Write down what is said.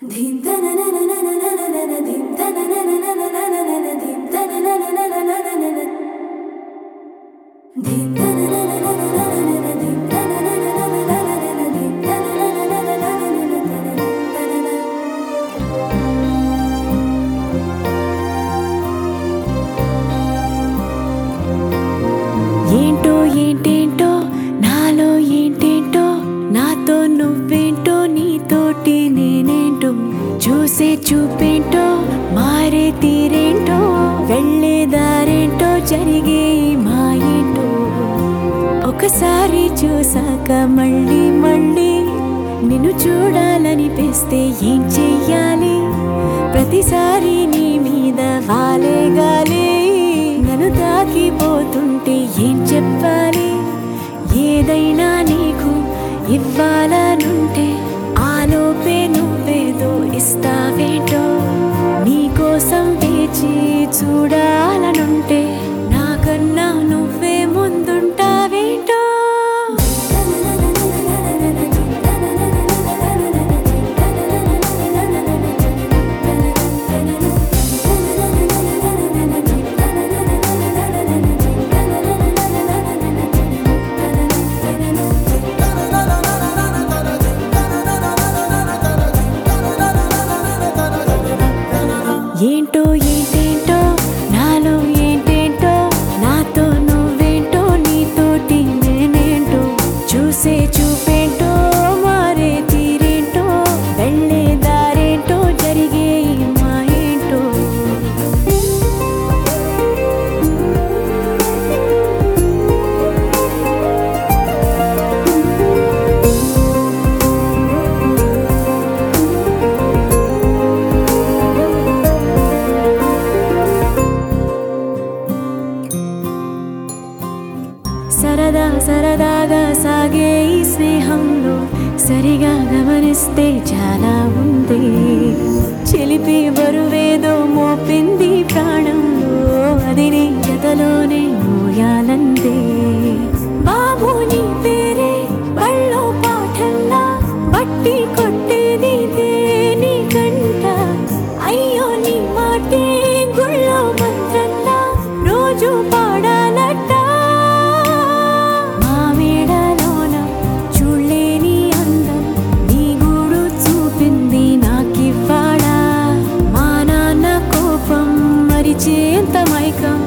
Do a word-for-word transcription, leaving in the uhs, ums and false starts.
ఏంటో ఏంటేంటో నాలో ఏంటేంటో నాతో నువ్వేంటో నీతోటి నేనేంటో చూసే చూపేంటో మారే తీరేంటో వెళ్ళే దారేంటో జరిగే మా ఏంటో ఒకసారి చూసాక మళ్ళీ మళ్ళీ నిన్ను చూడాలనిపిస్తే ఏం చెయ్యాలి ప్రతిసారి నీ మీద వాలే గాలి నన్ను తాకిపోతుంటే ఏం చెప్పాలి ఏదైనా నీకు ఇవ్వాలనుంటే ఆలోపే నువ్వేదో ఇస్తావేంటో నీకోసం వేచి చూడాలనుంటే నాకన్నా నువ్వే ముందుంటావేంటో ఏంటో ఏంటేంటో నాలో ఏంటేంటో నాతో నువ్వేంటో నీతోటి నేనేంటో చూసే చూపేంటో మారే తీరేంటో వెళ్ళే దారేంటో జరిగే మా ఏంటో సరదా సరదాగా సాగే ఈ స్నేహంలో సరిగా గమనిస్తే చాలా ఉంది చిలిపి బరువేదో మోపింది ప్రాణంలో అది నీ జతలోనే మోయాలందే బాబు నీ పేరే బళ్ళో పాఠంలా బట్టి కొట్టేది నీ కంట అయ్యో నీ మాటే గుళ్ళో మంత్రంలా రోజు పాడాలట ఎంత మైకం